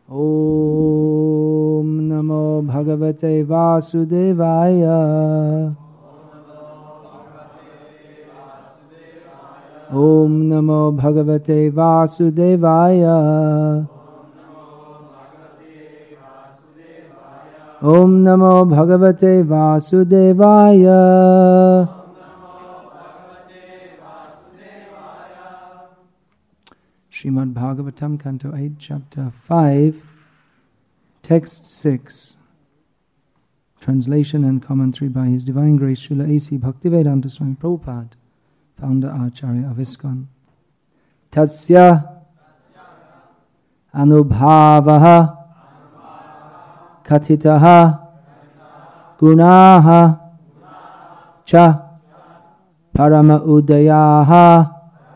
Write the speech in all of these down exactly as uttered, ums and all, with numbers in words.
Om Namo Bhagavate Vasudevaya. Om Namo Bhagavate Vasudevaya. Om Namo Bhagavate Vasudevaya. Srimad Bhagavatam, Canto eight, Chapter five, Text six. Translation and commentary by His Divine Grace Srila A C Bhaktivedanta Swami Prabhupada, Founder Acharya of ISKCON. Tasya Anubhavaha Katitaha Gunaha Cha Parama Udayaha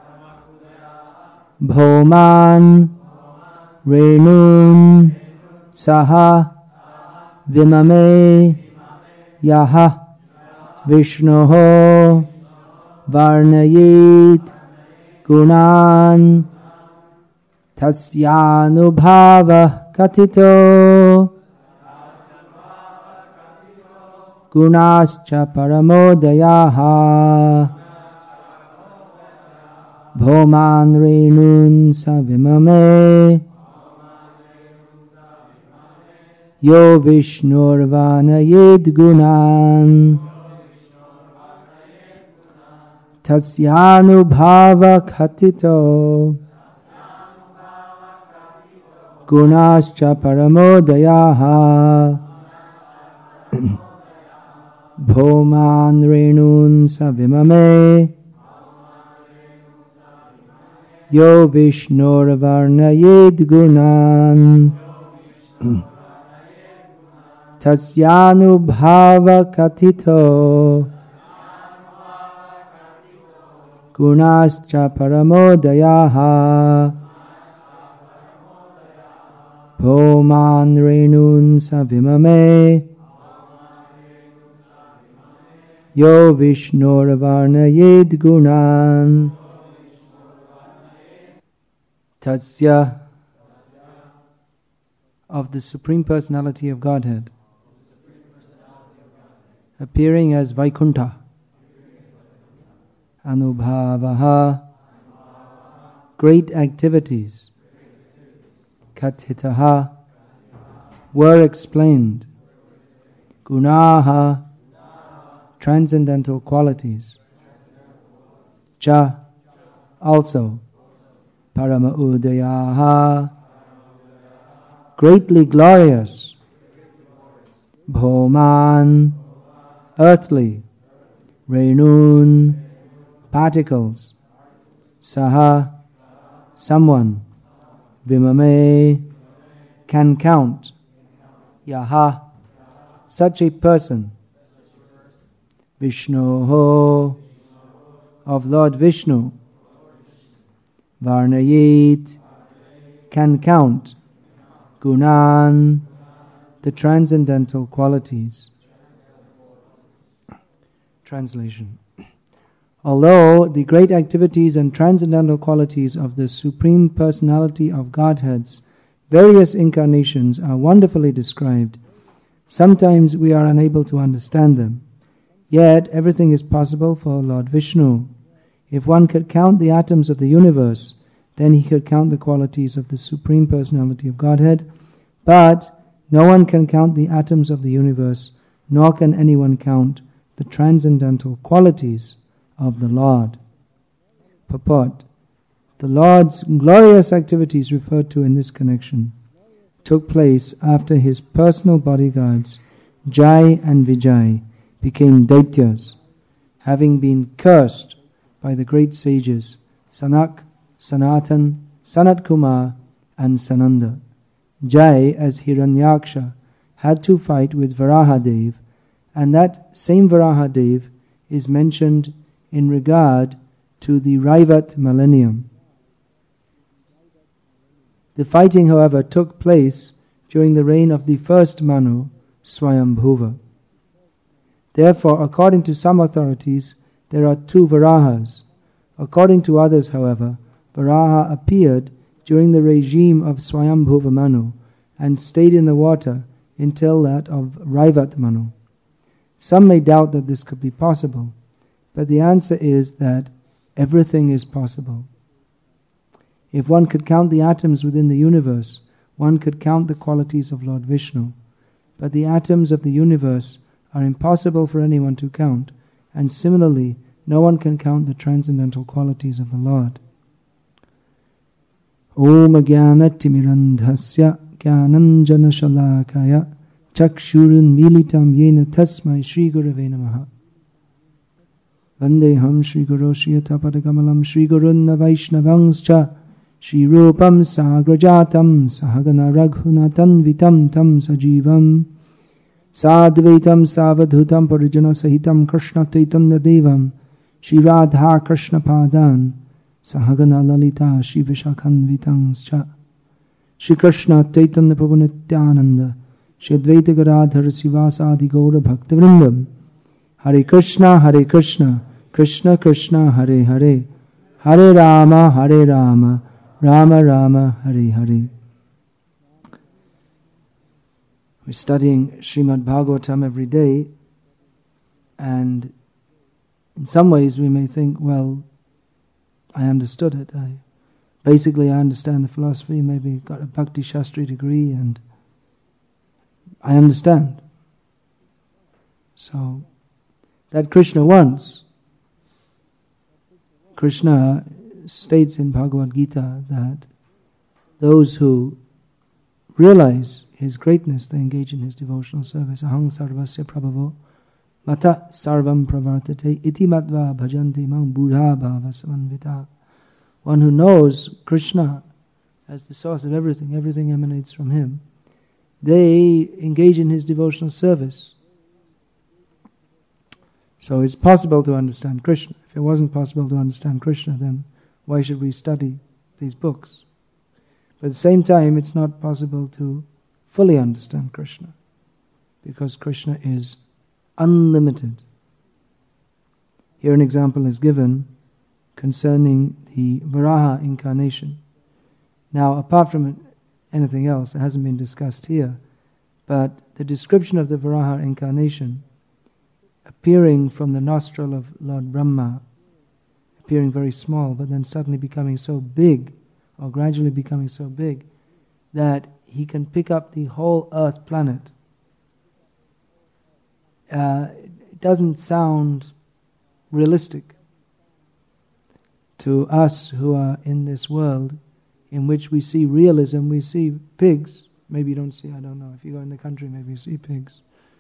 Bhoman Renun Saha Vimame Yaha Vishnoho Varnayit Gunan Tasyanubhava Katito Gunascha Paramodayaha Bhoman Renun Savimame Yo Vishnurvanayid Gunan Tasyanubhava Khatito Gunascha Paramodayaha Bhoman Renun Savimame Yo Vishnurvarnayid Gunan Tasyanubhava Katito Gunascha Paramodayaha Bhoman Renun Savimame Yo Vishnurvarnayid Gunan Tasya, of the Supreme Personality of Godhead, appearing as Vaikuntha. Anubhavaha, great activities. Kathitaha, were explained. Gunaha, transcendental qualities. Cha, also. Parama Udayaha, greatly glorious. Bhoman, earthly. Renun, particles. Saha, someone. Vimame, can count. Yaha, such a person. Vishnoho, of Lord Vishnu. Varnayit, can count. Gunan, the transcendental qualities. Translation. Although the great activities and transcendental qualities of the Supreme Personality of Godhead's various incarnations are wonderfully described, sometimes we are unable to understand them. Yet everything is possible for Lord Vishnu. If one could count the atoms of the universe, then he could count the qualities of the Supreme Personality of Godhead. But no one can count the atoms of the universe, nor can anyone count the transcendental qualities of the Lord. Purport. The Lord's glorious activities referred to in this connection took place after his personal bodyguards, Jai and Vijay, became Daityas, having been cursed by the great sages Sanak, Sanatan, Sanat Kumar and Sananda. Jai, as Hiranyaksha, had to fight with Varahadev, and that same Varahadev is mentioned in regard to the Raivat millennium. The fighting, however, took place during the reign of the first Manu, Swayambhuva. Therefore, according to some authorities, there are two Varahas. According to others, however, Varaha appeared during the regime of Swayambhuva Manu, and stayed in the water until that of Raivat Manu. Some may doubt that this could be possible, but the answer is that everything is possible. If one could count the atoms within the universe, one could count the qualities of Lord Vishnu. But the atoms of the universe are impossible for anyone to count, and similarly, no one can count the transcendental qualities of the Lord. Om Jnanatimirandhasya Jnananjana Shalakaya Chakshurun Militam Yena Tasmai Shri Gurave Namaha. Vandeham Shri Guru Shriyatapadagammalam Shri Gurunna Vaishnavangscha Shri Rupam Sagrajatam Sahagana Raghunatan Vitam Tam Sajivam Sadvaitam Savadhutam Parijana Sahitam Krishna Chaitanya Devam Shri Radha Krishna Padan Sahagana Lalita Shri Vishakhan Vitangscha Shri Krishna Chaitanya Prabhu Nityananda Shri Advaita Gadadhar Sivasadi Gaura Bhakta Vrindam. Hare Krishna, Hare Krishna, Krishna Krishna, Hare Hare, Hare Rama, Hare Rama, Rama Rama, Hare Hare. We're studying Srimad Bhagavatam every day, and in some ways we may think, well, I understood it. I basically I understand the philosophy, maybe got a Bhakti Shastri degree, and I understand. So, that Krishna wants. Krishna states in Bhagavad Gita that those who realize His greatness, they engage in His devotional service. Ahang sarvasya prabhavo mata sarvam pravartate iti matva bhajanti mang buddha bhava samanvita. One who knows Krishna as the source of everything, everything emanates from Him, they engage in His devotional service. So it's possible to understand Krishna. If it wasn't possible to understand Krishna, then why should we study these books? But at the same time, it's not possible to fully understand Krishna, because Krishna is unlimited. Here an example is given concerning the Varaha incarnation. Now, apart from anything else that hasn't been discussed here, but the description of the Varaha incarnation appearing from the nostril of Lord Brahma, appearing very small, but then suddenly becoming so big, or gradually becoming so big, that he can pick up the whole earth planet. Uh, it doesn't sound realistic to us who are in this world in which we see realism. We see pigs. Maybe you don't see, I don't know, if you go in the country maybe you see pigs.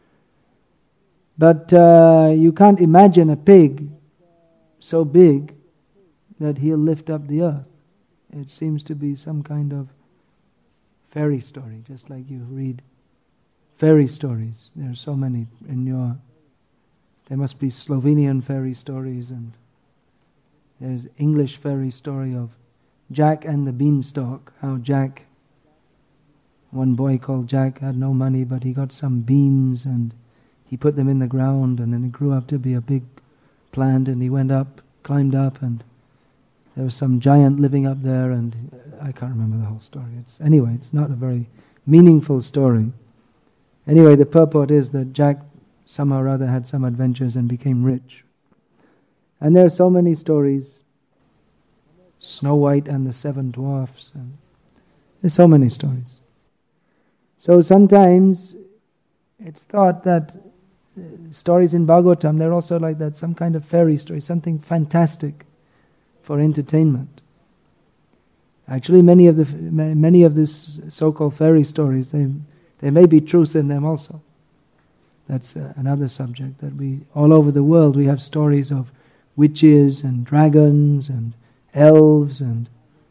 But uh, you can't imagine a pig so big that he'll lift up the earth. It seems to be some kind of fairy story, just like you read fairy stories. There are so many in your... There must be Slovenian fairy stories, and there's English fairy story of Jack and the Beanstalk, how Jack, one boy called Jack, had no money, but he got some beans and he put them in the ground, and then it grew up to be a big plant, and he went up, climbed up, and there was some giant living up there, and I can't remember the whole story. It's, anyway, it's not a very meaningful story. Anyway, the purport is that Jack somehow or other had some adventures and became rich. And there are so many stories. Snow White and the Seven Dwarfs. And there's so many stories. So sometimes it's thought that uh, stories in Bhagavatam, they're also like that, some kind of fairy story, something fantastic for entertainment. Actually, many of the many of these so-called fairy stories, they there may be truth in them also. That's uh, another subject, that we all over the world we have stories of witches and dragons and elves, and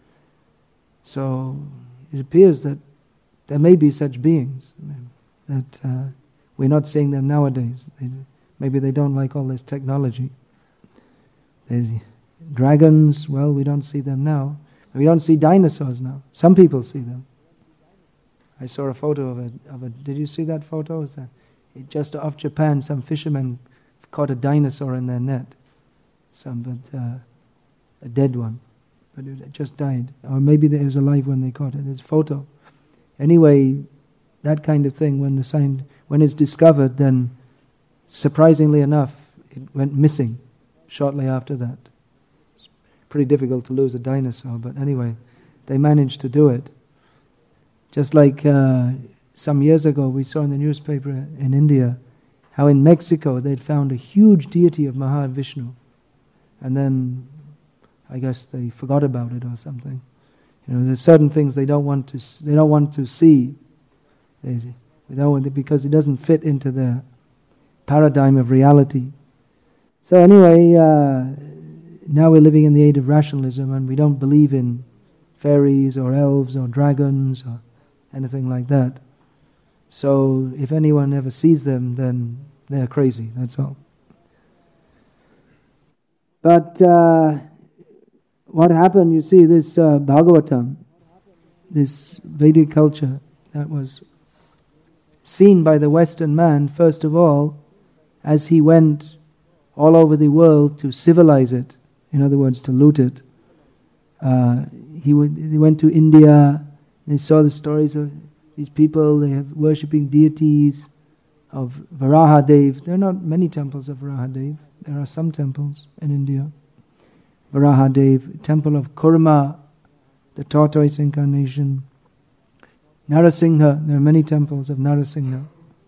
so it appears that there may be such beings, that uh, we're not seeing them nowadays. They, maybe they don't like all this technology. There's dragons, well, we don't see them now. We don't see dinosaurs now. Some people see them. I saw a photo of a, of a did you see that photo? Is that it just off Japan, some fishermen caught a dinosaur in their net. Some, but uh, a dead one. But it just died. Or maybe it was alive when they caught it. There's a photo. Anyway, that kind of thing, when the sign, when it's discovered, then surprisingly enough, it went missing shortly after that. It's pretty difficult to lose a dinosaur, but anyway, they managed to do it. Just like uh, some years ago, we saw in the newspaper in India how in Mexico they'd found a huge deity of Mahavishnu, and then I guess they forgot about it or something. You know, there's certain things they don't want to they don't want to see. They, they don't want it because it doesn't fit into their paradigm of reality. So anyway, uh, now we're living in the age of rationalism, and we don't believe in fairies or elves or dragons or anything like that. So if anyone ever sees them, then they're crazy, that's all. But uh, what happened, you see, this uh, Bhagavatam, this Vedic culture that was seen by the Western man, first of all, as he went all over the world to civilize it, in other words, to loot it. Uh, he, would, he went to India, and he saw the stories of these people, they have worshipping deities of Varahadev. There are not many temples of Varahadev. There are some temples in India. Varahadev, temple of Kurma, the tortoise incarnation. Narasingha, there are many temples of Narasingha.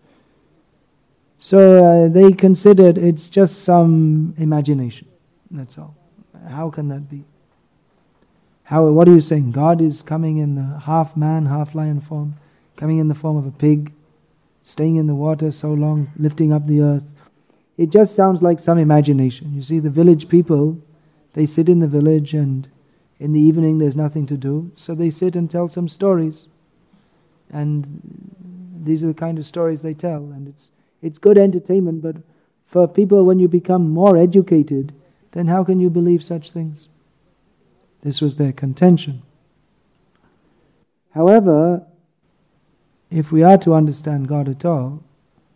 So uh, they considered it's just some imagination, that's all. How can that be? How? What are you saying? God is coming in the half man, half lion form, coming in the form of a pig, staying in the water so long, lifting up the earth. It just sounds like some imagination. You see, the village people, they sit in the village, and in the evening there's nothing to do, so they sit and tell some stories. And these are the kind of stories they tell, and it's it's good entertainment, but for people, when you become more educated, then how can you believe such things? This was their contention. However, if we are to understand God at all,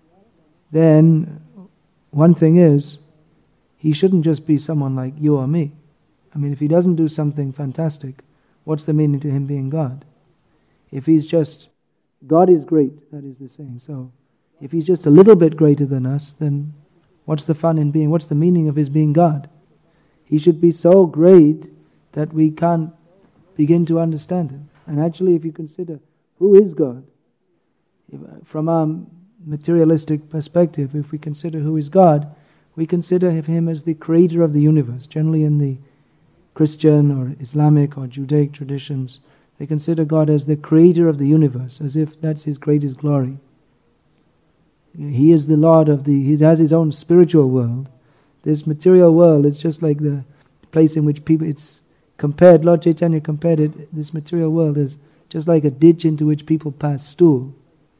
then one thing is, He shouldn't just be someone like you or me. I mean, if He doesn't do something fantastic, what's the meaning to Him being God? If He's just, God is great, that is the saying. So, if He's just a little bit greater than us, then what's the fun in being, what's the meaning of His being God? He should be so great that we can't begin to understand Him. And actually, if you consider, who is God? If, from our materialistic perspective, if we consider who is God, we consider Him as the creator of the universe. Generally in the Christian or Islamic or Judaic traditions, they consider God as the creator of the universe, as if that's His greatest glory. He is the Lord of the, He has His own spiritual world. This material world is just like the place in which people, it's compared, Lord Chaitanya compared it, this material world is just like a ditch into which people pass stool.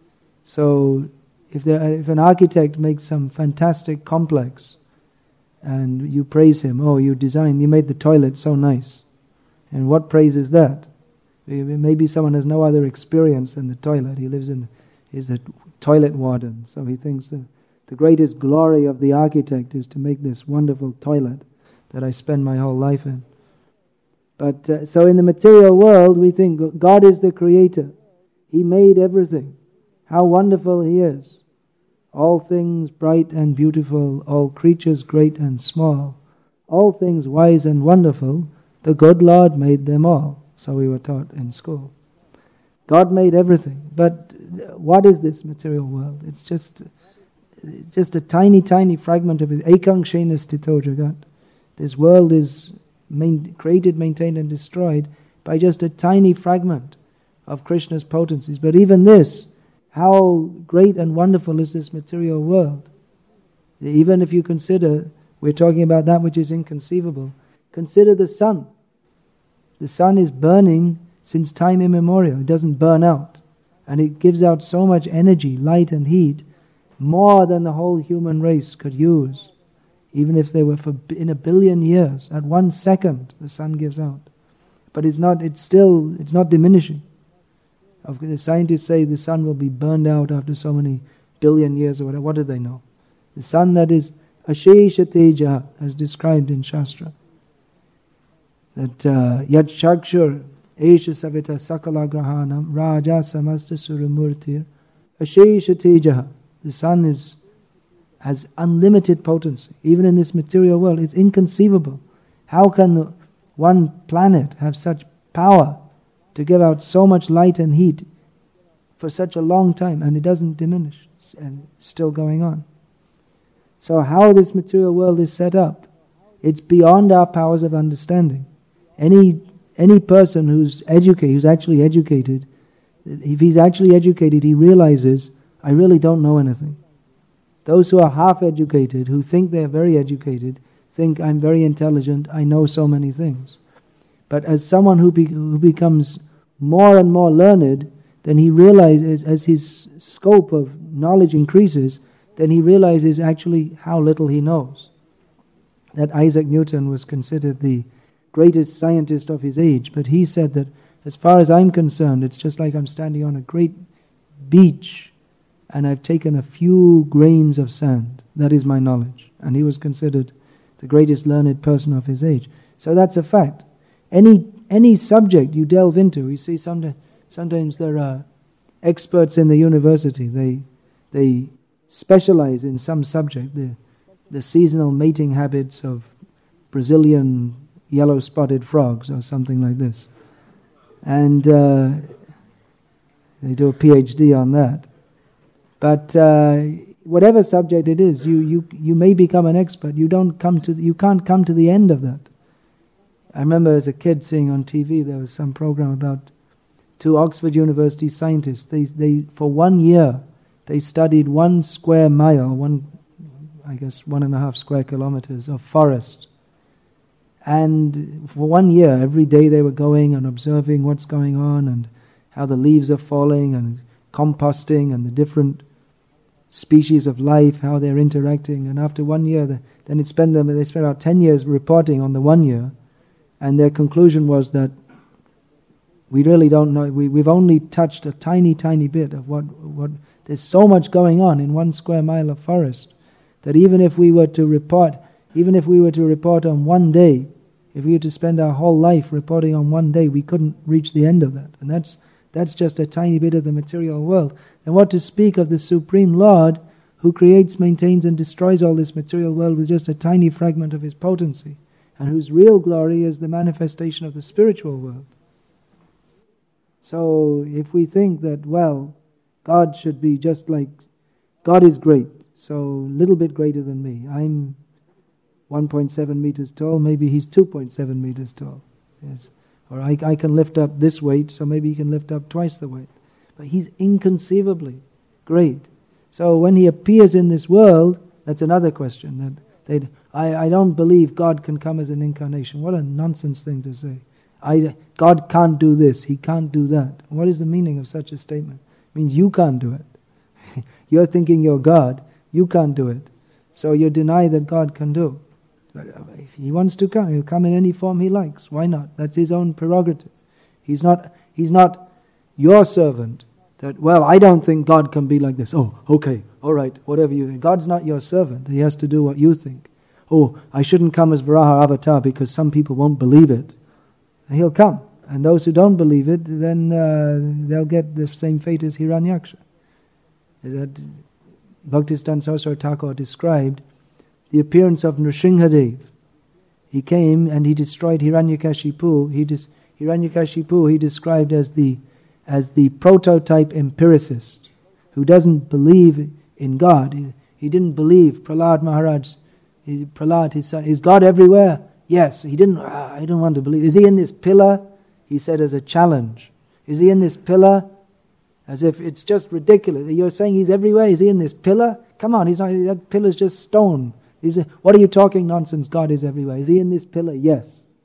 So, if there, if an architect makes some fantastic complex, and you praise him, oh, you designed, you made the toilet so nice. And what praise is that? Maybe someone has no other experience than the toilet. He lives in, he's the toilet warden, so he thinks that the greatest glory of the architect is to make this wonderful toilet that I spend my whole life in. But uh, so in the material world, we think God is the creator. He made everything. How wonderful He is. All things bright and beautiful, all creatures great and small, all things wise and wonderful, the good Lord made them all. So we were taught in school. God made everything. But what is this material world? It's just it's just a tiny, tiny fragment of it. Ekang shena sthito jagat. This world is main, created, maintained and destroyed by just a tiny fragment of Krishna's potencies. But even this, how great and wonderful is this material world? Even if you consider, we're talking about that which is inconceivable. Consider the sun. The sun is burning since time immemorial. It doesn't burn out. And it gives out so much energy, light and heat, more than the whole human race could use. Even if they were for in a billion years, at one second the sun gives out. But it's not, it's still, it's not diminishing. The scientists say the sun will be burned out after so many billion years or whatever. What do they know? The sun that is Ashesha Teja, as described in Shastra. That Yat Shakshur Esha Savita Sakala Grahanam Raja Samasta Suramurtir Ashesha Tejaha. The sun is has unlimited potency. Even in this material world, it's inconceivable. How can one planet have such power to give out so much light and heat for such a long time, and it doesn't diminish, and still going on? So how this material world is set up, it's beyond our powers of understanding. Any any person who's educated, who's actually educated, if he's actually educated, he realizes, I really don't know anything. Those who are half educated, who think they're very educated, think I'm very intelligent, I know so many things. But as someone who, be, who becomes more and more learned, then he realizes, as his scope of knowledge increases, then he realizes actually how little he knows. That Isaac Newton was considered the greatest scientist of his age, but he said that as far as I'm concerned, it's just like I'm standing on a great beach and I've taken a few grains of sand. That is my knowledge. And he was considered the greatest learned person of his age. So that's a fact. Any any subject you delve into, you see sometimes, sometimes there are experts in the university, they they specialize in some subject, the, the seasonal mating habits of Brazilian yellow-spotted frogs or something like this. And uh, they do a PhD on that. But uh, whatever subject it is, you, you you may become an expert. You don't come to you can't come to the end of that. I remember as a kid seeing on T V there was some program about two Oxford University scientists. They they for one year they studied one square mile, one I guess one and a half square kilometers of forest. And for one year, every day they were going and observing what's going on and how the leaves are falling and composting and the different species of life, how they're interacting. And after one year, the, then it spent them, they spent about ten years reporting on the one year, and their conclusion was that we really don't know, we, we've only touched a tiny, tiny bit of what, what, there's so much going on in one square mile of forest, that even if we were to report, even if we were to report on one day, if we were to spend our whole life reporting on one day, we couldn't reach the end of that. And that's that's just a tiny bit of the material world. And what to speak of the Supreme Lord, who creates, maintains and destroys all this material world with just a tiny fragment of His potency, and whose real glory is the manifestation of the spiritual world. So if we think that, well, God should be just like, God is great, so a little bit greater than me. I'm one point seven meters tall, maybe He's two point seven meters tall. Yes. Or I, I can lift up this weight, so maybe He can lift up twice the weight. But He's inconceivably great. So when He appears in this world, that's another question. That they'd, I, I don't believe God can come as an incarnation. What a nonsense thing to say. I, God can't do this, He can't do that. What is the meaning of such a statement? It means you can't do it. You're thinking you're God, you can't do it. So you deny that God can do. If He wants to come, He'll come in any form He likes. Why not? That's His own prerogative. He's not He's not your servant that, well, I don't think God can be like this. Oh, okay, all right, whatever you think. God's not your servant. He has to do what you think. Oh, I shouldn't come as Varaha Avatar because some people won't believe it. And He'll come. And those who don't believe it, then uh, they'll get the same fate as Hiranyaksha. That Bhaktisiddhanta Saraswati Thakur described the appearance of Nrsimhadev. He came and he destroyed Hiranyakashipu. He dis- Hiranyakashipu he described as the as the prototype empiricist who doesn't believe in God. He, he didn't believe Prahlad Maharaj. He, Prahlad, his son, is God everywhere? Yes. He didn't. Ah, I don't want to believe. Is He in this pillar? He said as a challenge. Is He in this pillar? As if it's just ridiculous. You're saying He's everywhere. Is He in this pillar? Come on, He's not. That pillar's just stone. Is it, what are you talking nonsense? God is everywhere. Is He in this pillar? Yes.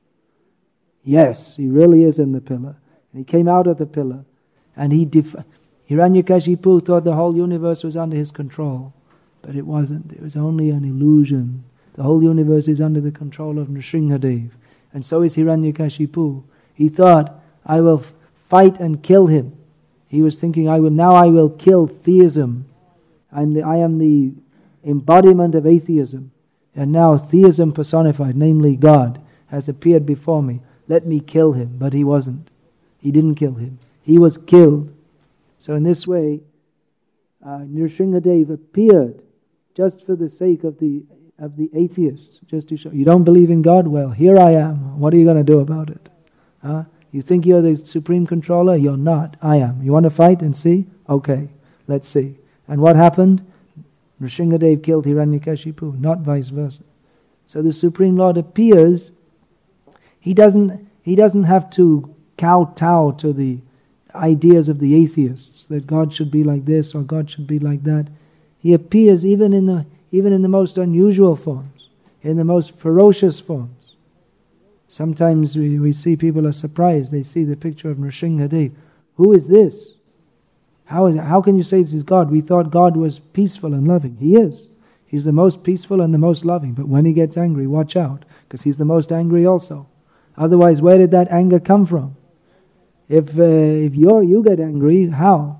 Yes, He really is in the pillar. And He came out of the pillar. And he def- Hiranyakashipu thought the whole universe was under his control. But it wasn't. It was only an illusion. The whole universe is under the control of Nrsimhadev. And so is Hiranyakashipu. He thought, I will f- fight and kill him. He was thinking, I will now I will kill theism. I'm the, I am the embodiment of atheism. And now theism personified, namely God, has appeared before me. Let me kill him. But he wasn't. He didn't kill him. He was killed. So in this way, uh, Nrsimhadev appeared just for the sake of the of the atheists, just to show, you don't believe in God? Well, here I am. What are you going to do about it? Huh? You think you're the supreme controller? You're not. I am. You want to fight and see? Okay, let's see. And what happened? Nrsimhadev killed Hiranyakashipu, not vice versa. So the Supreme Lord appears. He doesn't, he doesn't have to kowtow to the ideas of the atheists, that God should be like this or God should be like that. He appears even in the even in the most unusual forms, in the most ferocious forms. Sometimes we, we see people are surprised. They see the picture of Nrsimhadev. Who is this? How is it? How can you say this is God? We thought God was peaceful and loving. He is. He's the most peaceful and the most loving. But when he gets angry, watch out, because he's the most angry also. Otherwise, where did that anger come from? If uh, if you're you get angry, how?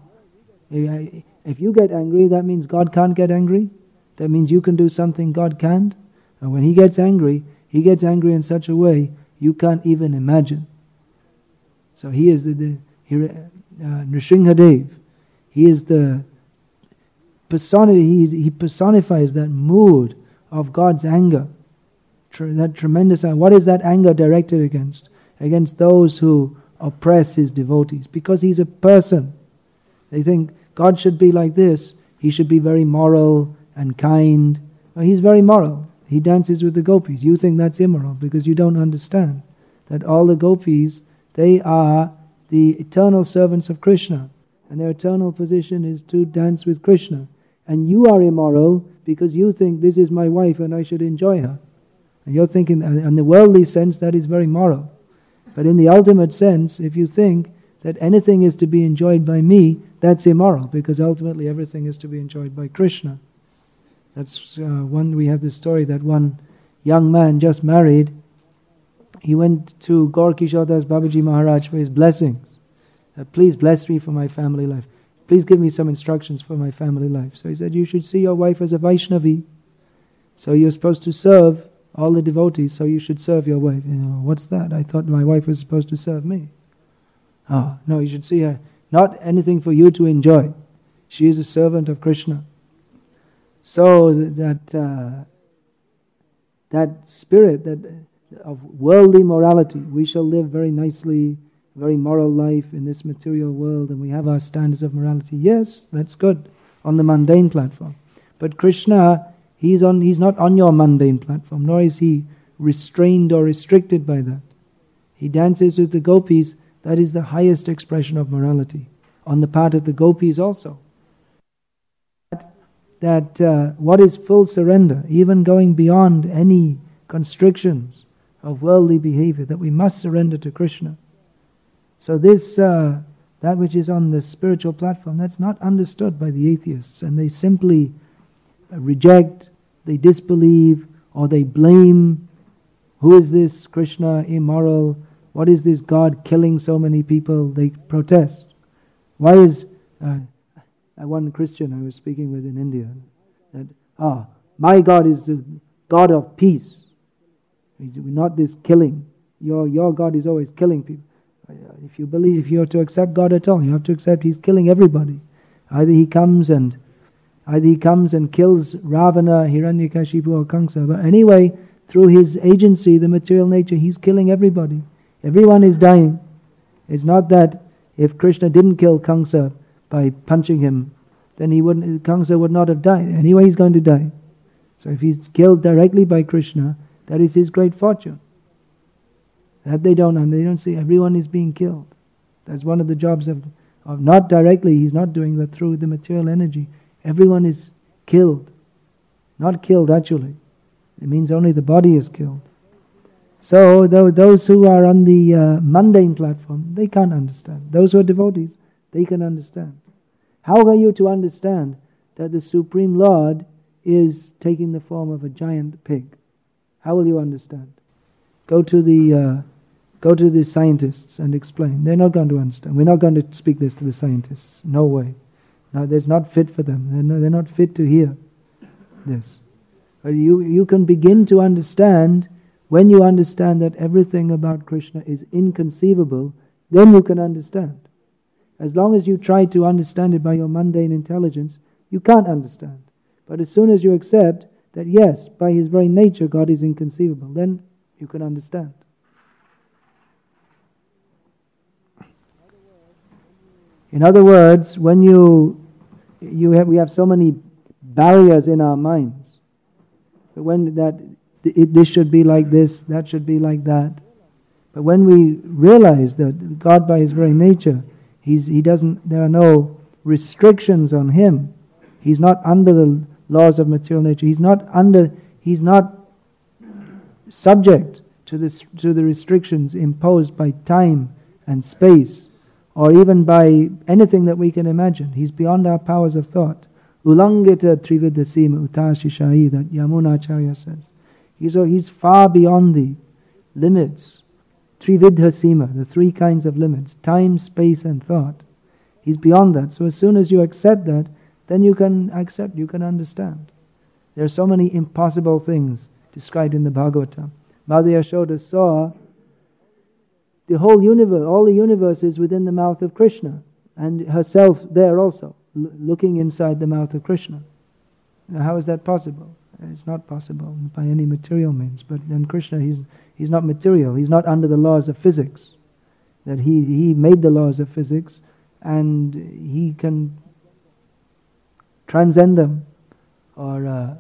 If you get angry, that means God can't get angry. That means you can do something God can't. And when he gets angry, he gets angry in such a way you can't even imagine. So he is the, the he, uh, Nrsimhadev. He is the personality. He, is, he personifies that mood of God's anger. Tr- that tremendous anger. What is that anger directed against? Against those who oppress his devotees. Because he's a person. They think God should be like this. He should be very moral and kind. Well, he's very moral. He dances with the gopis. You think that's immoral because you don't understand that all the gopis, they are the eternal servants of Krishna. And their eternal position is to dance with Krishna. And you are immoral because you think this is my wife and I should enjoy her. And you're thinking, in the worldly sense, that is very moral. But in the ultimate sense, if you think that anything is to be enjoyed by me, that's immoral, because ultimately everything is to be enjoyed by Krishna. That's uh, one, we have this story that one young man just married, he went to Gaur Kishore Das Babaji Maharaj for his blessings. Uh, please bless me for my family life. Please give me some instructions for my family life. So he said, you should see your wife as a Vaishnavi. So you're supposed to serve all the devotees, so you should serve your wife. You know, what's that? I thought my wife was supposed to serve me. Oh, no, you should see her. Not anything for you to enjoy. She is a servant of Krishna. So that uh, that spirit that of worldly morality, we shall live very nicely, very moral life in this material world, and we have our standards of morality. Yes, that's good on the mundane platform. But Krishna, he's on. He's not on your mundane platform, nor is he restrained or restricted by that. He dances with the gopis. That is the highest expression of morality on the part of the gopis also. That uh, what is full surrender, even going beyond any constrictions of worldly behavior, that we must surrender to Krishna. So this, uh, that which is on the spiritual platform, that's not understood by the atheists, and they simply reject, they disbelieve, or they blame. Who is this Krishna immoral? What is this God killing so many people? They protest. Why is... Uh, one Christian I was speaking with in India said, ah, my God is the God of peace. Not this killing. Your your God is always killing people. If you believe, if you are to accept God at all, you have to accept He's killing everybody. Either He comes and either He comes and kills Ravana, Hiranyakashipu or Kamsa. But anyway, through His agency, the material nature, He's killing everybody. Everyone is dying. It's not that if Krishna didn't kill Kamsa by punching him, then he wouldn't, Kamsa would not have died. Anyway, he's going to die. So if he's killed directly by Krishna, that is his great fortune. That they don't, and they don't see. Everyone is being killed. That's one of the jobs of, of not directly. He's not doing that through the material energy. Everyone is killed, not killed actually. It means only the body is killed. So those who are on the uh, mundane platform, they can't understand. Those who are devotees, they can understand. How are you to understand that the Supreme Lord is taking the form of a giant pig? How will you understand? Go to the uh, go to the scientists and explain. They're not going to understand. We're not going to speak this to the scientists. No way. No, that's not fit for them. They're not, they're not fit to hear this. But you you can begin to understand when you understand that everything about Krishna is inconceivable. Then you can understand. As long as you try to understand it by your mundane intelligence, You can't understand. But as soon as you accept that yes, by His very nature God is inconceivable, then you can understand. In other words, when you you have we have so many barriers in our minds. When that it, this should be like this, that should be like that. But when we realize that God, by His very nature, He's He doesn't. There are no restrictions on Him. He's not under the laws of material nature. He's not under. He's not subject to this to the restrictions imposed by time and space, or even by anything that we can imagine. He's beyond our powers of thought. Ulangita trividasima utasishai, that Yamunacharya says. He's, he's far beyond the limits. Trividhasima, the three kinds of limits. Time, space and thought. He's beyond that. So as soon as you accept that, then you can accept, you can understand. There are so many impossible things described in the Bhagavatam. Mother Yashoda saw the whole universe, all the universe is within the mouth of Krishna, and herself there also, l- looking inside the mouth of Krishna. Now, how is that possible? It's not possible by any material means. But then Krishna, he's he's not material. He's not under the laws of physics. That he he made the laws of physics, and he can transcend them or uh,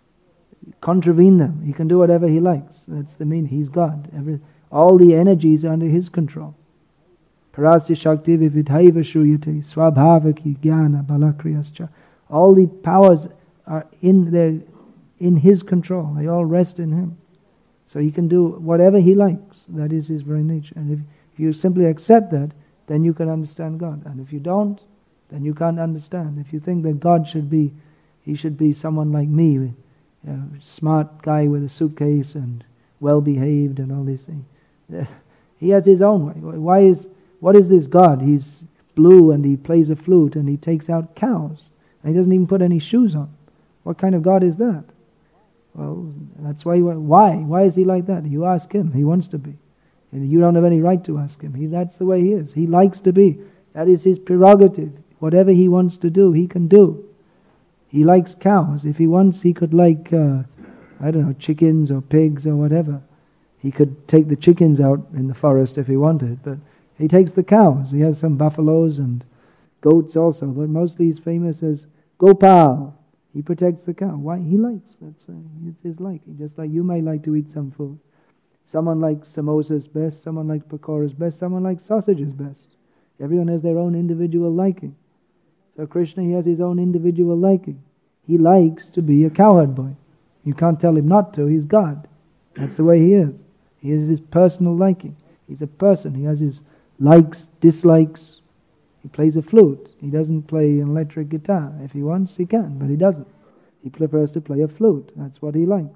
contravene them. He can do whatever he likes. That's the meaning. He's God. Every All the energies are under His control. Parasya Shakti Vividhaiva Shruyate Swabhavaki Jnana Balakriyascha. All the powers are in their in His control. They all rest in Him. So He can do whatever He likes. That is His very nature. And if, if you simply accept that, then you can understand God. And if you don't, then you can't understand. If you think that God should be, He should be someone like me, you know, smart guy with a suitcase and well behaved and all these things. He has His own way. Why is what is this God? He's blue and He plays a flute and He takes out cows and He doesn't even put any shoes on. What kind of God is that? Well, that's why. Why? Why is He like that? You ask Him. He wants to be, and you don't have any right to ask Him. He, that's the way He is. He likes to be. That is His prerogative. Whatever He wants to do, He can do. He likes cows. If He wants, He could like uh, I don't know, chickens or pigs or whatever. He could take the chickens out in the forest if He wanted, but He takes the cows. He has some buffaloes and goats also, but mostly He's famous as Gopal. He protects the cow. Why? He likes. That's uh, it's His liking. Just like you may like to eat some food. Someone likes samosas best, someone likes pakoras best, someone likes sausages best. Everyone has their own individual liking. So Krishna, He has His own individual liking. He likes to be a cowherd boy. You can't tell Him not to. He's God. That's the way He is. He has His personal liking. He's a person. He has His likes, dislikes. He plays a flute. He doesn't play an electric guitar. If He wants, He can, but He doesn't. He prefers to play a flute. That's what He likes.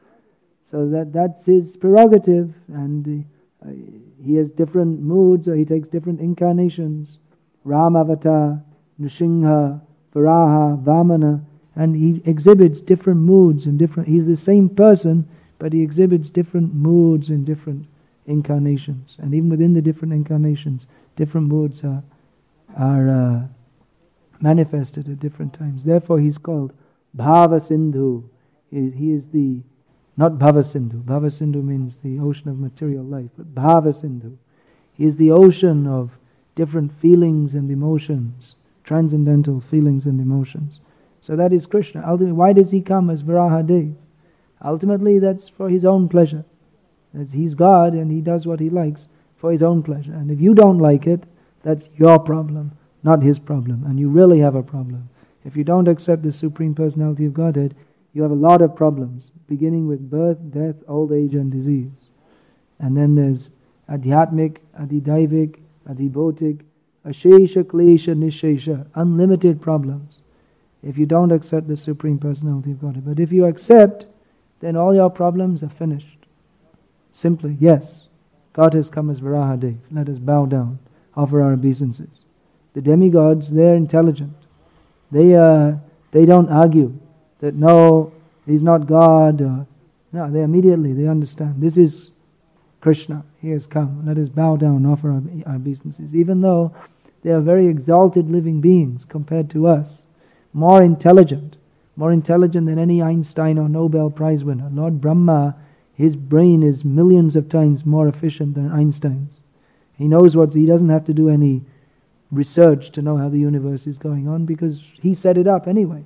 So that that's His prerogative, and uh, He has different moods, or He takes different incarnations. Ram Avatar, Nrsimha, Varaha, Vamana, and He exhibits different moods and different. He's the same person, but He exhibits different moods in different incarnations, and even within the different incarnations, different moods are are uh, manifested at different times. Therefore, He's called Bhava Sindhu. He, he is the not Bhava Sindhu. Bhava Sindhu means the ocean of material life, but Bhava Sindhu. He is the ocean of different feelings and emotions, transcendental feelings and emotions. So that is Krishna. Ultimately, why does He come as Varahadev? Ultimately, that's for His own pleasure. That's, He's God and He does what He likes for His own pleasure. And if you don't like it, that's your problem, not His problem. And you really have a problem. If you don't accept the Supreme Personality of Godhead, you have a lot of problems, beginning with birth, death, old age and disease. And then there's Adhyatmik, Adidaivik, Adibhotik, Ashesha, Klesha, Nishesha, unlimited problems, if you don't accept the Supreme Personality of Godhead. But if you accept, then all your problems are finished. Simply, yes, God has come as Varahadev. Let us bow down, offer our obeisances. The demigods, they're intelligent. They uh, they don't argue that no, He's not God. Or, no, they immediately, they understand. This is Krishna. He has come. Let us bow down, offer our, our obeisances. Even though they are very exalted living beings compared to us, more intelligent, more intelligent than any Einstein or Nobel Prize winner. Lord Brahma, his brain is millions of times more efficient than Einstein's. He knows what, he doesn't have to do any research to know how the universe is going on because he set it up anyway.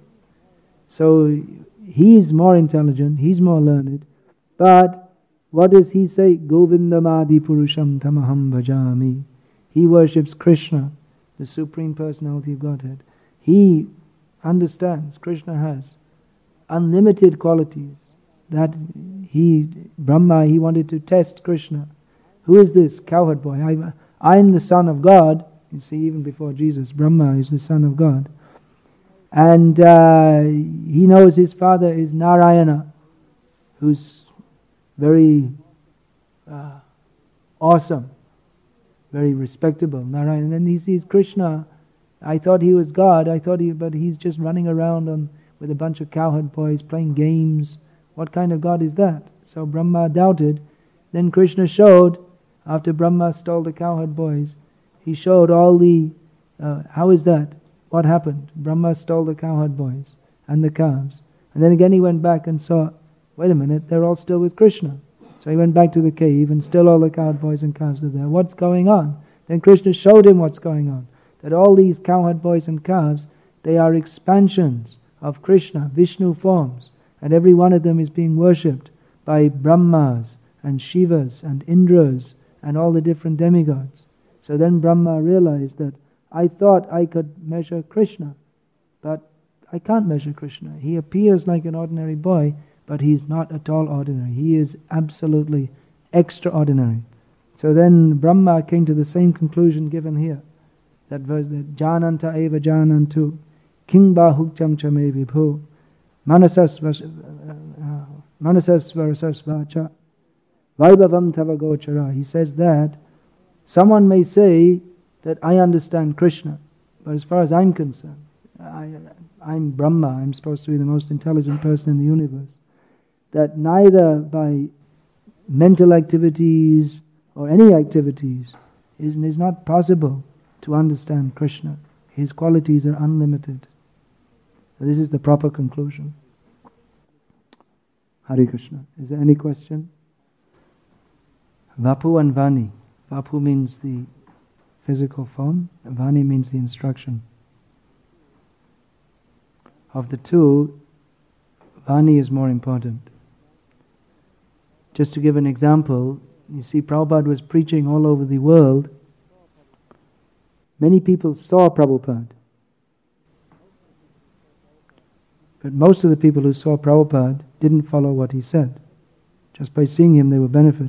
So he's more intelligent, he's more learned, but what does he say? Govindamadi Purusham Tamaham Bhajami. He worships Krishna, the Supreme Personality of Godhead. He understands Krishna has unlimited qualities. That he, Brahma, he wanted to test Krishna. Who is this cowherd boy? I, I'm the son of God. You see, even before Jesus, Brahma is the son of God. And uh, he knows his father is Narayana, who's very uh, awesome, very respectable. Narayana. And then he sees Krishna. I thought he was God. I thought he, but he's just running around on with a bunch of cowherd boys playing games. What kind of God is that? So Brahma doubted. Then Krishna showed, after Brahma stole the cowherd boys, he showed all the, uh, how is that? What happened? Brahma stole the cowherd boys and the calves. And then again he went back and saw, wait a minute, they're all still with Krishna. So he went back to the cave and still all the cowherd boys and calves are there. What's going on? Then Krishna showed him what's going on. That all these cowherd boys and calves, they are expansions of Krishna, Vishnu forms. And every one of them is being worshipped by Brahmas and Shivas and Indras and all the different demigods. So then Brahma realized that I thought I could measure Krishna, but I can't measure Krishna. He appears like an ordinary boy, but he's not at all ordinary. He is absolutely extraordinary. So then Brahma came to the same conclusion given here. That verse, that Jananta eva janantu, king bahukcham chame vibhu, manasas varasasvacha, vaibhavam tava gochara. He says that someone may say that I understand Krishna, but as far as I'm concerned, I, I'm Brahma, I'm supposed to be the most intelligent person in the universe, that neither by mental activities or any activities is, is not possible to understand Krishna. His qualities are unlimited. So this is the proper conclusion. Hare Krishna. Is there any question? Vapu and Vani. Vapu means the physical form, and Vani means the instruction. Of the two, Vani is more important. Just to give an example, you see Prabhupada was preaching all over the world. Many people saw Prabhupada. But most of the people who saw Prabhupada didn't follow what he said. Just by seeing him they were benefited.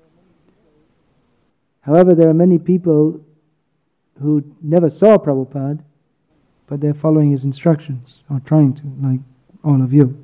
However, there are many people who never saw Prabhupada, but they're following his instructions, or trying to, like all of you.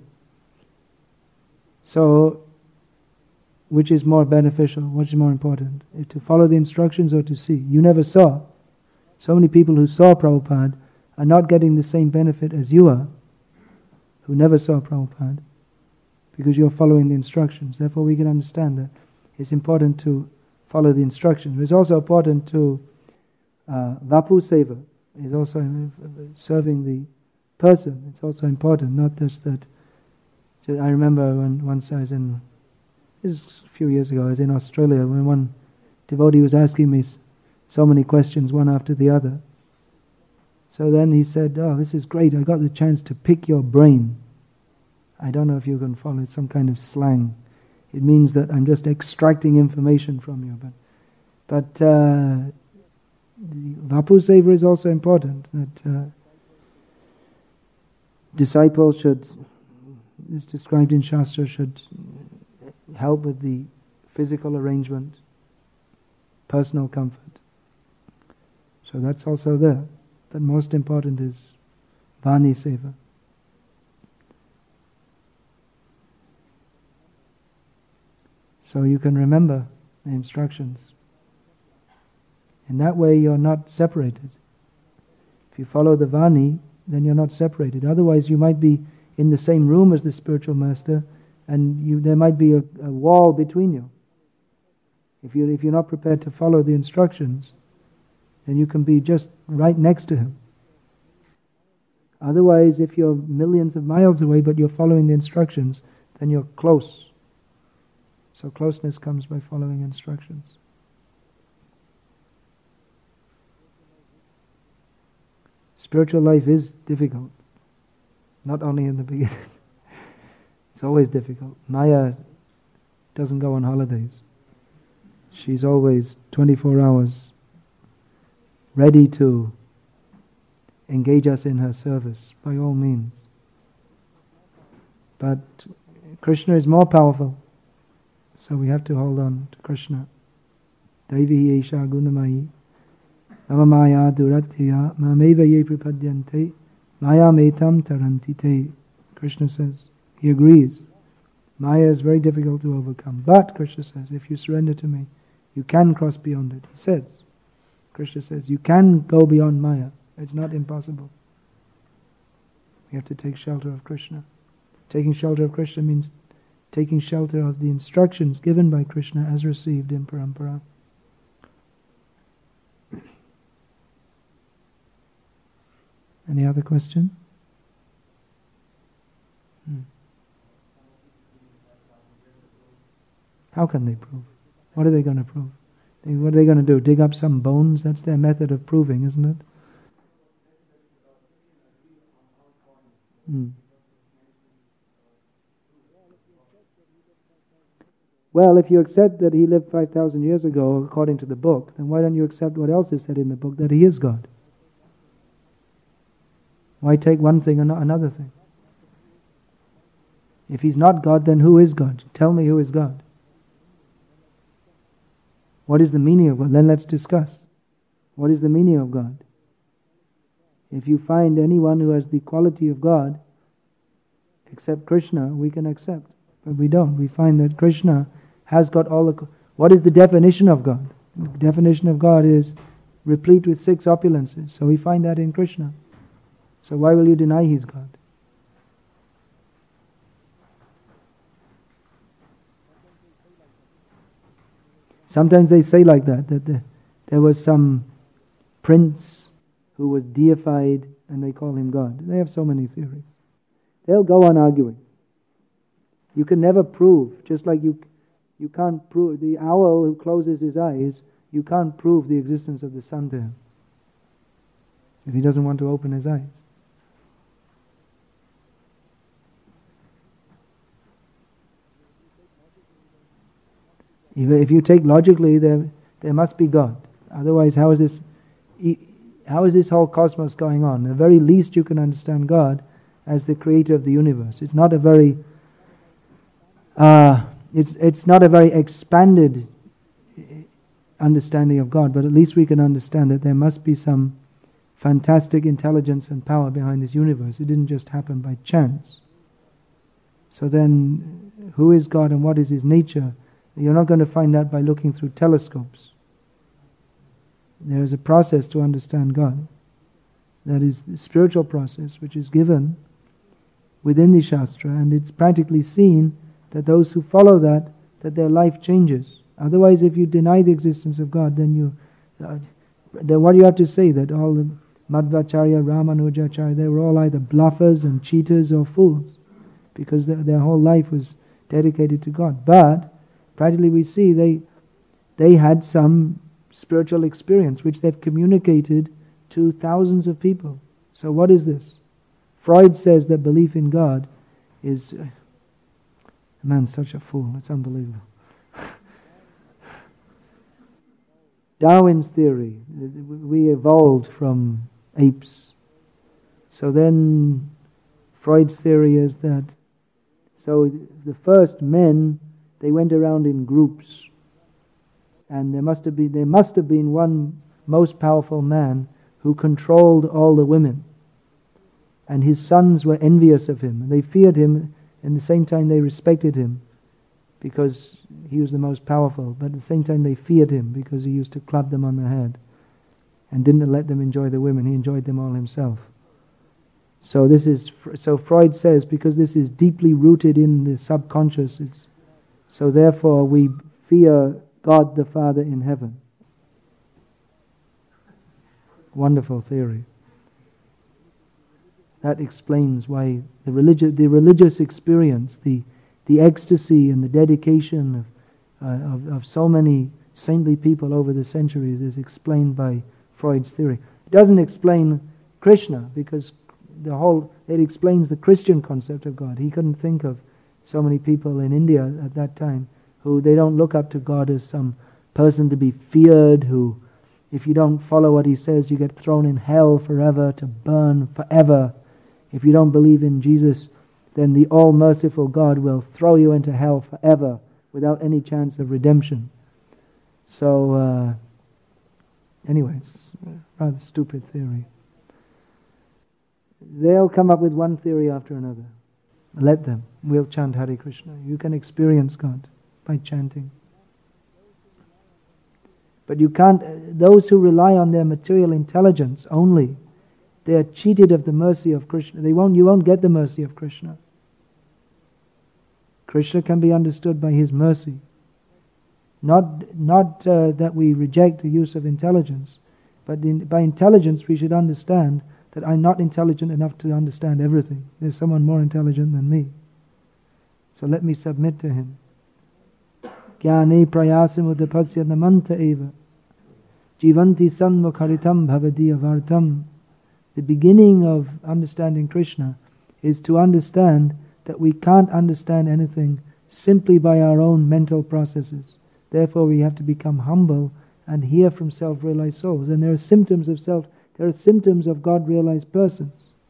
So, which is more beneficial? Which is more important? To follow the instructions or to see? You never saw. So many people who saw Prabhupada are not getting the same benefit as you are, who never saw Prabhupada, because you're following the instructions. Therefore we can understand that it's important to follow the instructions. It's also important to uh, Vapu Seva. It's also serving the person. It's also important, not just that. I remember when once I was in, this is a few years ago, I was in Australia when one devotee was asking me so many questions, one after the other. So then he said, oh, this is great, I got the chance to pick your brain. I don't know if you can follow, it's some kind of slang. It means that I'm just extracting information from you. But but uh, Vapu Seva is also important, that uh, disciples should, it's described in Shastra, should help with the physical arrangement, personal comfort. So that's also there. But most important is Vani Seva. So you can remember the instructions. In that way you're not separated. If you follow the Vani, then you're not separated. Otherwise you might be in the same room as the spiritual master, and you, there might be a, a wall between you. If you if you're not prepared to follow the instructions, then you can be just right next to him. Otherwise, if you're millions of miles away but you're following the instructions, then you're close. So closeness comes by following instructions. Spiritual life is difficult. Not only in the beginning. It's always difficult. Maya doesn't go on holidays. She's always twenty-four hours ready to engage us in her service by all means. But Krishna is more powerful, so we have to hold on to Krishna. Devi Esha Gunamayi Mama Maya Duratya Mameva Ye Prapadyante Maya Metam Tarantite. Krishna says, he agrees. Maya is very difficult to overcome. But, Krishna says, if you surrender to me, you can cross beyond it. He says, Krishna says, you can go beyond Maya. It's not impossible. We have to take shelter of Krishna. Taking shelter of Krishna means taking shelter of the instructions given by Krishna as received in Parampara. Any other question? Hmm. How can they prove? What are they going to prove? They, what are they going to do? Dig up some bones? That's their method of proving, isn't it? Hmm. Well, if you accept that he lived five thousand years ago according to the book, then why don't you accept what else is said in the book, that he is God? Why take one thing and not another thing? If he's not God, then who is God? Tell me who is God. What is the meaning of God? Then let's discuss. What is the meaning of God? If you find anyone who has the quality of God, except Krishna, we can accept. But we don't. We find that Krishna has got all the... What is the definition of God? The definition of God is replete with six opulences. So we find that in Krishna. So why will you deny he's God? Sometimes they say like that, that the, there was some prince who was deified and they call him God. They have so many theories. They'll go on arguing. You can never prove, just like you you can't prove, the owl who closes his eyes, you can't prove the existence of the sun to him. Because he doesn't want to open his eyes. If you take logically, there there must be God. Otherwise, how is this how is this whole cosmos going on? At the very least, you can understand God as the creator of the universe. It's not a very uh, it's it's not a very expanded understanding of God, but at least we can understand that there must be some fantastic intelligence and power behind this universe. It didn't just happen by chance. So then, who is God and what is His nature? You're not going to find that by looking through telescopes. There is a process to understand God. That is the spiritual process which is given within the Shastra, and it's practically seen that those who follow that, that their life changes. Otherwise, if you deny the existence of God, then you, uh, then what do you have to say? That all the Madhvacharya, Ramanujacharya, they were all either bluffers and cheaters or fools, because their, their whole life was dedicated to God. But practically we see they they had some spiritual experience which they've communicated to thousands of people. So what is this? Freud says that belief in God is... Uh, man's such a fool, it's unbelievable. Darwin's theory, we evolved from apes. So then Freud's theory is that so the first men, they went around in groups, and there must have been there must have been one most powerful man who controlled all the women, and his sons were envious of him, and they feared him, and at the same time they respected him because he was the most powerful, but at the same time they feared him because he used to club them on the head and didn't let them enjoy the women. He enjoyed them all himself. So this is so Freud says, because this is deeply rooted in the subconscious, it's, so therefore we fear God the Father in heaven. Wonderful theory. That explains why the religious, the religious experience, the the ecstasy and the dedication of, uh, of of so many saintly people over the centuries is explained by Freud's theory. It doesn't explain Krishna, because the whole it explains the Christian concept of God. He couldn't think of so many people in India at that time who they don't look up to God as some person to be feared, who, if you don't follow what he says, you get thrown in hell forever to burn forever. If you don't believe in Jesus, then the all-merciful God will throw you into hell forever without any chance of redemption. So, uh, anyways, rather stupid theory. They'll come up with one theory after another. Let them. We'll chant Hare Krishna. You can experience God by chanting. But you can't, those who rely on their material intelligence only, they are cheated of the mercy of Krishna. They won't, you won't get the mercy of Krishna. Krishna can be understood by his mercy. Not, not uh, that we reject the use of intelligence, but in, by intelligence we should understand that I'm not intelligent enough to understand everything. There's someone more intelligent than me. So let me submit to him. Jnane prayasam udapasya namanta eva jivanti sanmukharitam bhavadiya vartam. The beginning of understanding Krishna is to understand that we can't understand anything simply by our own mental processes. Therefore we have to become humble and hear from self-realized souls. And there are symptoms of self, there are symptoms of God-realized persons.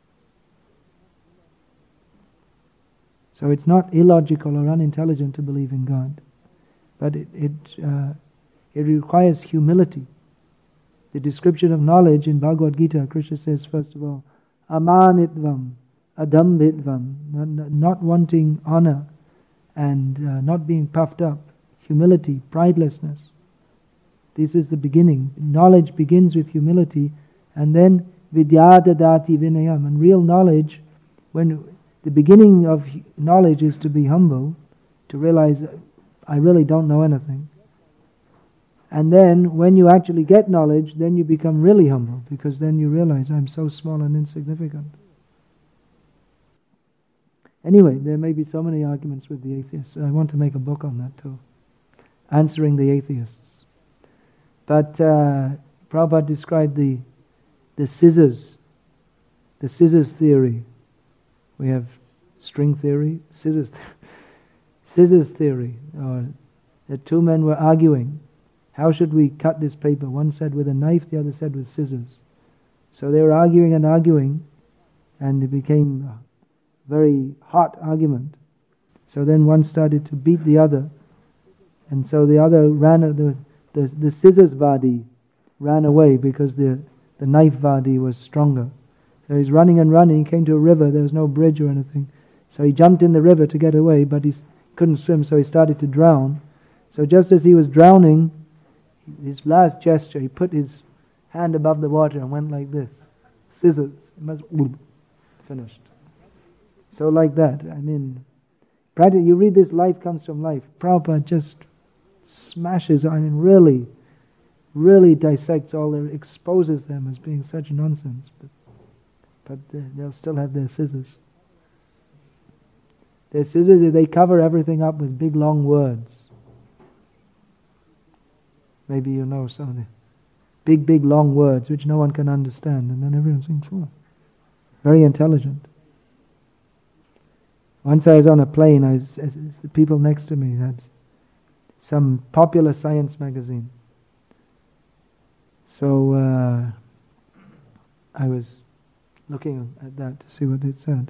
So it's not illogical or unintelligent to believe in God, but it it, uh, it requires humility. The description of knowledge in Bhagavad Gita, Krishna says first of all, amanitvam, adambhitvam, not, not wanting honor and uh, not being puffed up, humility, pridelessness. This is the beginning. Knowledge begins with humility, and then vidyadadati vinayam. And real knowledge, when the beginning of knowledge is to be humble, to realize I really don't know anything. And then when you actually get knowledge, then you become really humble, because then you realize I'm so small and insignificant. Anyway, there may be so many arguments with the atheists. I want to make a book on that too, answering the atheists. But uh, Prabhupada described the the scissors, the scissors theory. We have string theory, scissors, scissors theory. Or the two men were arguing. How should we cut this paper? One said with a knife, the other said with scissors. So they were arguing and arguing, and it became a very hot argument. So then one started to beat the other, and so the other ran, the the, the scissors vadi ran away because the, the knife vadi was stronger. So he's running and running, he came to a river, there was no bridge or anything. So he jumped in the river to get away, but he couldn't swim, so he started to drown. So just as he was drowning, his last gesture, he put his hand above the water and went like this. Scissors. Finished. So like that, I mean, you read this Life Comes from Life, Prabhupada just smashes, I mean really, really dissects all their, exposes them as being such nonsense, but, but they'll still have their scissors. Their scissors, they cover everything up with big long words. Maybe you know some of the big, big, long words which no one can understand, and then everyone thinks, oh, very intelligent. Once I was on a plane, I was, the people next to me had some popular science magazine. So uh, I was looking at that to see what it said.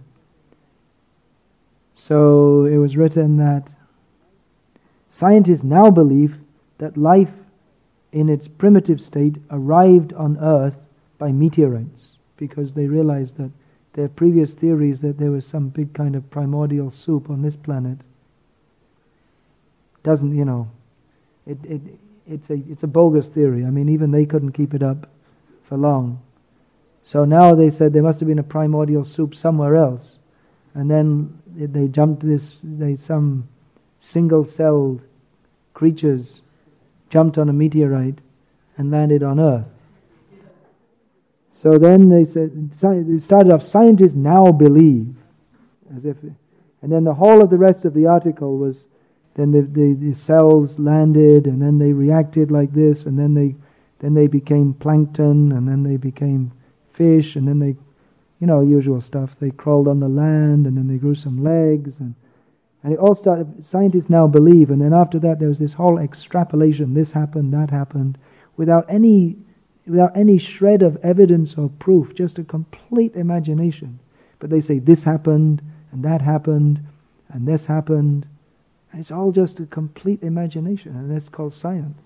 So it was written that scientists now believe that life in its primitive state arrived on Earth by meteorites, because they realized that their previous theories that there was some big kind of primordial soup on this planet doesn't, you know, it, it it's a it's a bogus theory. I mean, even they couldn't keep it up for long. So now they said there must have been a primordial soup somewhere else, and then they jumped this. They some single-celled creatures jumped on a meteorite and landed on Earth. So then they said, it started off, scientists now believe, as if, and then the whole of the rest of the article was, then the, the, the cells landed, and then they reacted like this, and then they, then they became plankton, and then they became fish, and then they, you know, usual stuff. They crawled on the land, and then they grew some legs, and and it all started. Scientists now believe, and then after that, there was this whole extrapolation. This happened, that happened, without any, without any shred of evidence or proof, just a complete imagination. But they say this happened, and that happened, and this happened, and it's all just a complete imagination, and that's called science.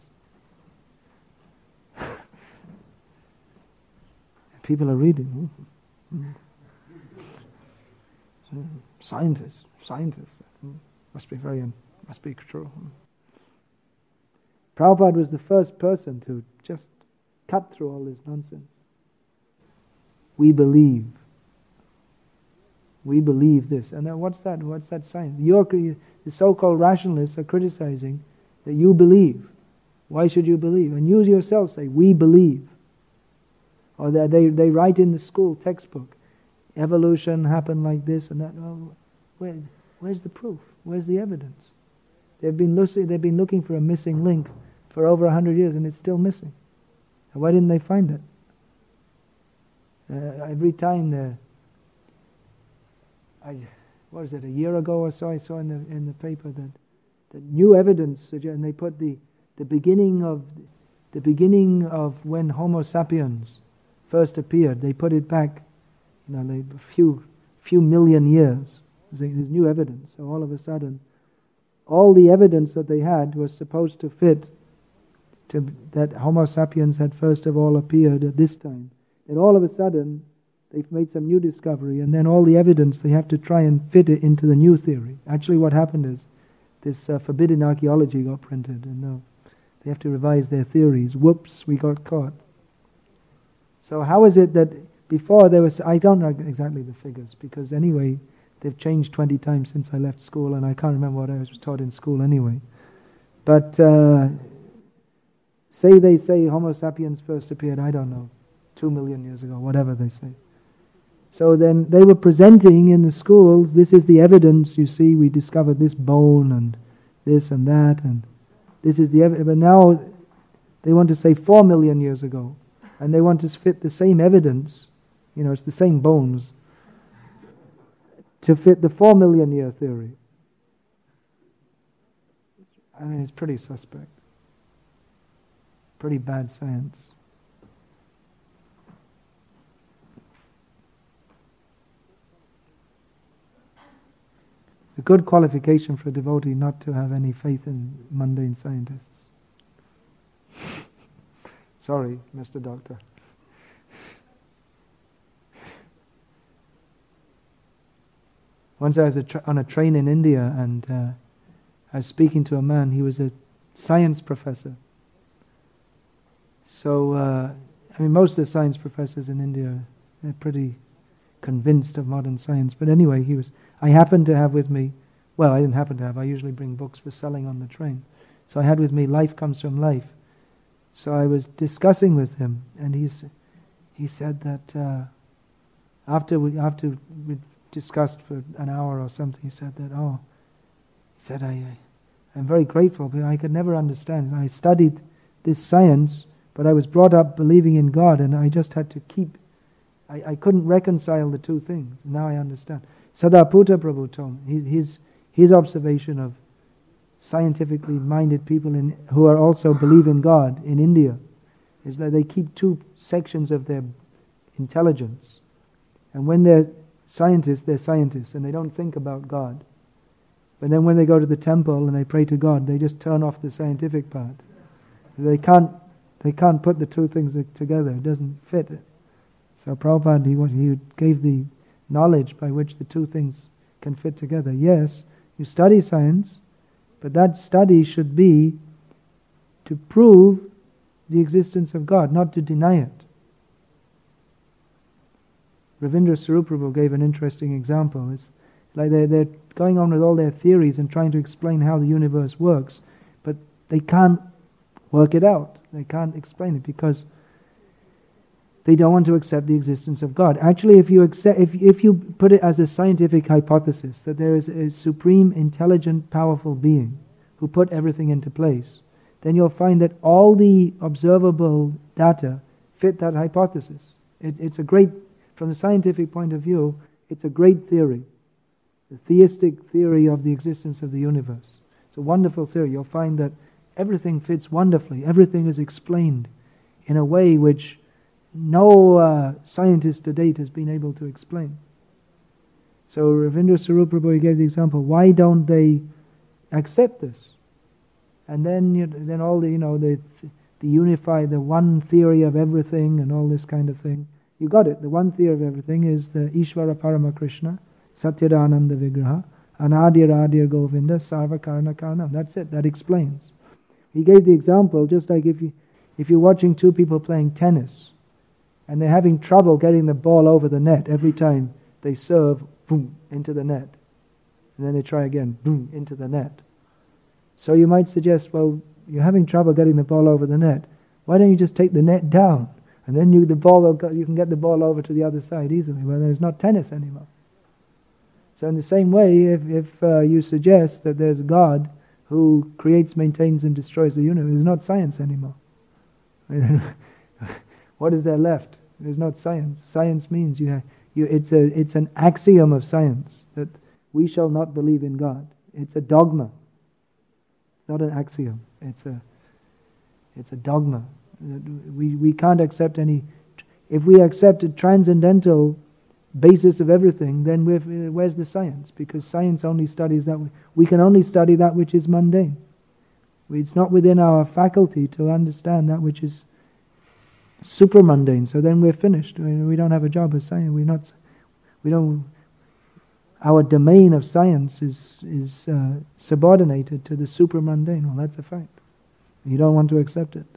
People are reading. Scientists, scientists. Must be very, must be true. Prabhupada was the first person to just cut through all this nonsense. We believe. We believe this. And then what's that? What's that science? You're, the so-called rationalists are criticizing that you believe. Why should you believe? And you yourself say, we believe. Or they, they, they write in the school textbook, evolution happened like this and that. Oh, where, where's the proof? Where's the evidence? They've been, looking, they've been looking for a missing link for over a hundred years and it's still missing. And why didn't they find it? Uh, every time the, I, what is it, a year ago or so I saw in the in the paper that, that new evidence, and they put the, the beginning of the beginning of when Homo sapiens first appeared, they put it back, you know, like a few few million years. There's new evidence. So all of a sudden, all the evidence that they had was supposed to fit to that Homo sapiens had first of all appeared at this time. And all of a sudden, they've made some new discovery, and then all the evidence, they have to try and fit it into the new theory. Actually, what happened is this uh, forbidden archaeology got printed, and now they have to revise their theories. Whoops, we got caught. So how is it that before there was, I don't know exactly the figures, because anyway, they've changed twenty times since I left school, and I can't remember what I was taught in school anyway. But uh, say they say Homo sapiens first appeared, I don't know, two million years ago, whatever they say. So then they were presenting in the schools, this is the evidence, you see, we discovered this bone and this and that, and this is the evidence. But now they want to say four million years ago, and they want to fit the same evidence, you know, it's the same bones, to fit the four million year theory. I mean, it's pretty suspect. Pretty bad science. It's a good qualification for a devotee not to have any faith in mundane scientists. Sorry, Mister Doctor. Once I was a tra- on a train in India, and uh, I was speaking to a man. He was a science professor. So, uh, I mean, most of the science professors in India, they're pretty convinced of modern science. But anyway, he was. I happened to have with me, well, I didn't happen to have, I usually bring books for selling on the train. So I had with me Life Comes From Life. So I was discussing with him, and he's, he said that uh, after we after we discussed for an hour or something, he said that, oh, he said, I, I, I'm very grateful, but I could never understand. I studied this science, but I was brought up believing in God, and I just had to keep, I, I couldn't reconcile the two things. Now I understand. Sadaputa Prabhu told me, his, his observation of scientifically minded people in, who are also believe in God in India is that they keep two sections of their intelligence. And when they're scientists, they're scientists, and they don't think about God. But then when they go to the temple and they pray to God, they just turn off the scientific part. They can't, they can't put the two things together. It doesn't fit. So Prabhupada, he, he gave the knowledge by which the two things can fit together. Yes, you study science, but that study should be to prove the existence of God, not to deny it. Ravindra Saruprabhu gave an interesting example. It's like they're, they're going on with all their theories and trying to explain how the universe works, but they can't work it out. They can't explain it because they don't want to accept the existence of God. Actually, if you accept, if if you put it as a scientific hypothesis that there is a supreme, intelligent, powerful being who put everything into place, then you'll find that all the observable data fit that hypothesis. It, it's a great, from the scientific point of view, it's a great theory. The theistic theory of the existence of the universe. It's a wonderful theory. You'll find that everything fits wonderfully. Everything is explained in a way which no uh, scientist to date has been able to explain. So Ravindra Sarup Prabhu gave the example, why don't they accept this? And then you, then all the, you know, the, the unify, the one theory of everything and all this kind of thing. You got it. The one theory of everything is the Ishvara Parama Krishna, Satyadananda Vigraha, Anadir Adir Govinda, Sarva Karana Karanam. That's it. That explains. He gave the example, just like if you, if you're watching two people playing tennis, and they're having trouble getting the ball over the net every time they serve, boom, into the net. And then they try again, boom, into the net. So you might suggest, well, you're having trouble getting the ball over the net. Why don't you just take the net down? And then you the ball will go, you can get the ball over to the other side easily. Well, then it's not tennis anymore. So in the same way, if, if uh, you suggest that there's a God who creates, maintains, and destroys the universe, it's not science anymore. What is there left? There's not science. Science means you have, you, it's a it's an axiom of science that we shall not believe in God. It's a dogma. It's not an axiom. It's a it's a dogma. We we can't accept any. If we accept a transcendental basis of everything, then we're, where's the science? Because science only studies that. We can only study that which is mundane. It's not within our faculty to understand that which is super mundane. So then we're finished. We don't have a job as science. We're not. We don't. Our domain of science is is uh, subordinated to the super mundane. Well, that's a fact. You don't want to accept it.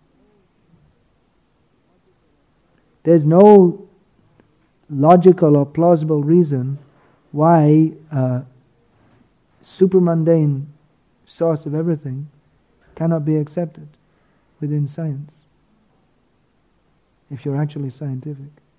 There's no logical or plausible reason why a super mundane source of everything cannot be accepted within science, if you're actually scientific.